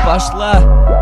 пошла.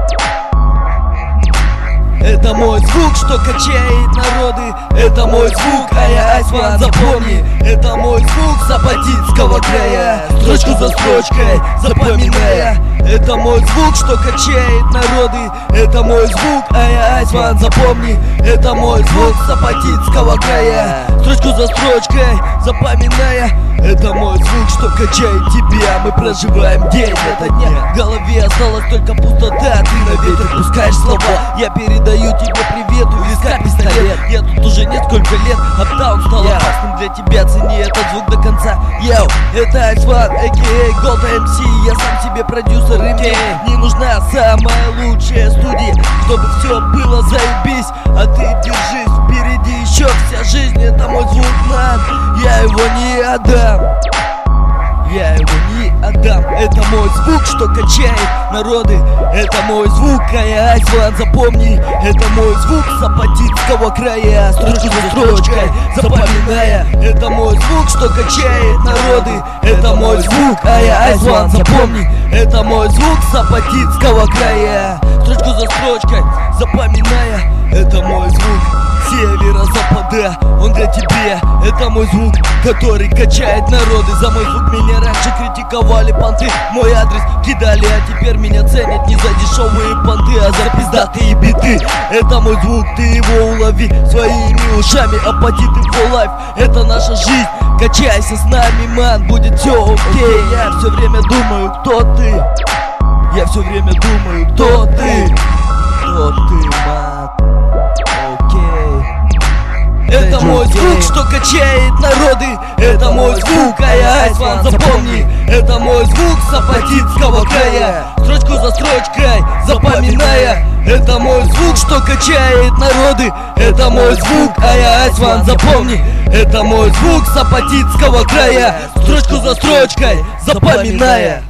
Это мой звук, что качает народы. Это мой звук, а я Айсван, запомни. Это мой звук западинского края, строчку за строчкой запоминая. Это мой звук, что качает народы. Это мой звук, а я Айсван, запомни. Это мой звук западинского края, строчку за строчкой запоминая. Это мой звук, что качает тебя. Мы проживаем день ото дня. В голове осталась только пустота. Ты на ветер пускаешь слова. Я передаю тебе привет, у виска пистолет. Я тут уже несколько лет, аптаун стал опасным для тебя. Цени этот звук до конца. Йоу, это Айсван, а.к.а. Gold MC. Я сам себе продюсер, и мне не нужна самая лучшая студия, чтобы все было заебись. А ты держись, впереди еще вся жизнь. Это мой звук, ман, я его не отдам. Я его не отдам. Это мой звук, что качает народы. Это мой звук, а я Айсван, запомни. Это мой звук западинского края, строчку за строчкой запоминая. Это мой звук, что качает народы. Это мой звук, а я Айсван, запомни. Это мой звук западинского края, строчку за строчкой запоминая. Это мой звук севера-запада, он для тебя. Это мой звук, который качает народы. За мой звук меня раньше критиковали понты, мой адрес кидали, а теперь меня ценят не за дешевые понты, а за пиздатые биты. Это мой звук, ты его улови своими ушами. Апатиты for life, это наша жизнь. Качайся с нами, ман, будет все окей. Я все время думаю, кто ты. Я все время думаю, кто ты. Кто ты, ман. Это мой звук, что качает народы. Это мой звук, а я Айсван, запомни. Это мой звук западинского края, строчку за строчкой запоминая. Это мой звук, что качает народы. Это мой звук, а я Айсван, запомни. Это мой звук западинского края, строчку за строчкой запоминая.